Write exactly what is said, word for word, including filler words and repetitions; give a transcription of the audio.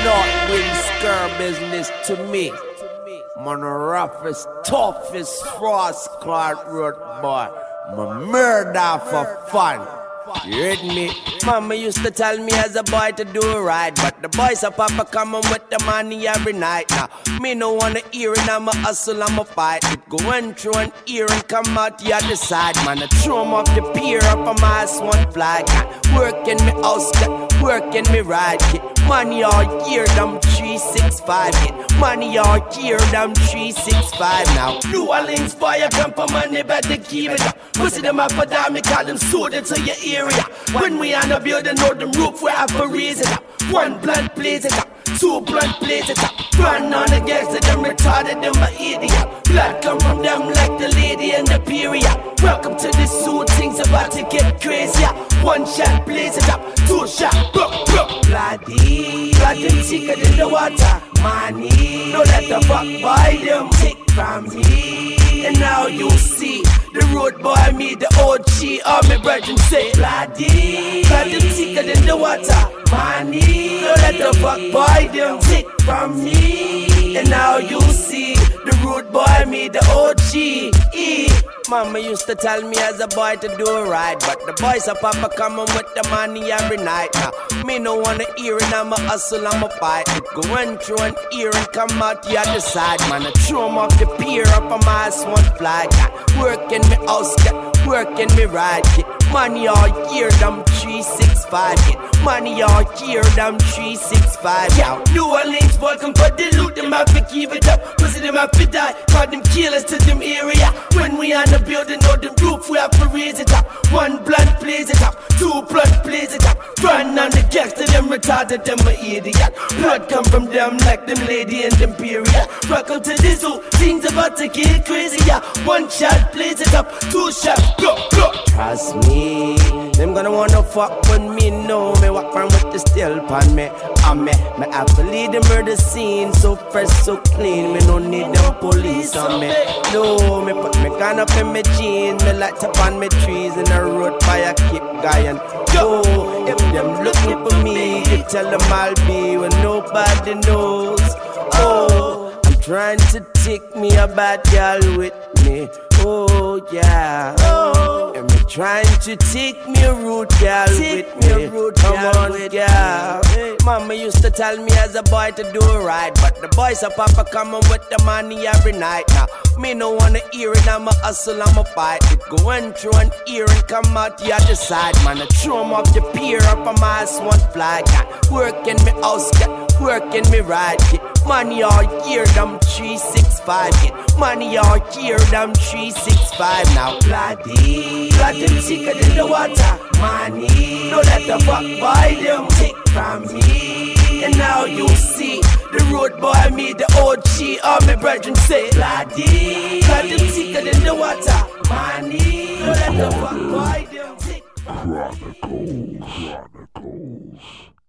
North wind scare business to me. Man, roughest, toughest, frost Clark Road boy. My murder for fun. You heard me? Mama used to tell me as a boy to do right, but the boys are papa coming with the money every night. Now, me no wanna hear it, I'm a hustle, I'm a fight. It going through an ear and come out the other side. Man, I throw 'em off the pier up on my ass one flag. Work in me house, work in me ride. Get money all year, them three six five. Get money all year, them three six five. Now, New Orleans boy, I come for money, better keep it up. Pussy them up for damn, me call them suited to your area. When we on the building, know the roof, we have to raise it up. One blunt blaze it up, two blunt blaze it up. Run on the gas to them retarded, them a idiot. Blood come from them like the lady in the period. Welcome to the suit, things about to get crazier. One shot blaze it up, two shot, broke, broke. Bloody, blood them thicker than the water. Money, don't let the fuck buy them. Take from me, and now you see the road boy, me, the O G, all my brethren say bloody, blood them thicker than the water. Money, don't let the fuck boy them take from me. And now you see the road boy, me, the O G. E. Mama used to tell me as a boy to do it right, but the boys are papa coming with the money every night. Now, me no wanna hear it, I'm a hustle, I'm a fight. It going through an ear and come out the other side. Man, I throw 'em off the pier up on my ass one flag. Work in me house, work in me ride. Get money all year, them three six five. Get money all year, them three six five. Yeah, New Orleans boy, come for the loot, them have to keep it up. Pussy them have to die, call them killers to them area. When we on the building, know the roof, we have to raise it up. One blunt blaze it up, two blunt blaze it up. Run on the gas to them retarded, them a idiot. Blood come from them like them lady in them period. Welcome to the zoo, things about to get crazy, yeah. One shot blaze it up, two shots, go, go. Trust me, them gonna wanna fuck with me, know me. Walk from with the steel pan me, I'm me. Me have to lead the murder scene, so fresh, so clean. Me no need them police on me. No, me put me gun up in me jeans, me light up on me trees in the road by a keep guy and yo. If them looking for me, you tell them I'll be when nobody knows. Oh, I'm trying to take me a bad girl with me. Oh yeah, oh. And me trying to take me a rude girl take with me. me. Rude Come girl on, with girl. Hey. Mama used to tell me as a boy to do it right, but the boys are papa coming with the money every night. Now, me no wanna hear it, I'm a hustle, I'm a fight. It going through an ear and come out the other side. Man, I throw 'em off the pier up on my ass one flag. Work in me house, work in me ride. Get money all year, them three six five. Get money all year, them three six five. Now, bloody, blood them thicker than the water. Money, don't let the fuck buy them take from me. And now you see the road boy, me, the O G, all my brethren say bloody, blood them thicker than the water. Money, don't let the fuck buy them take from me. Chronicles, Chronicles.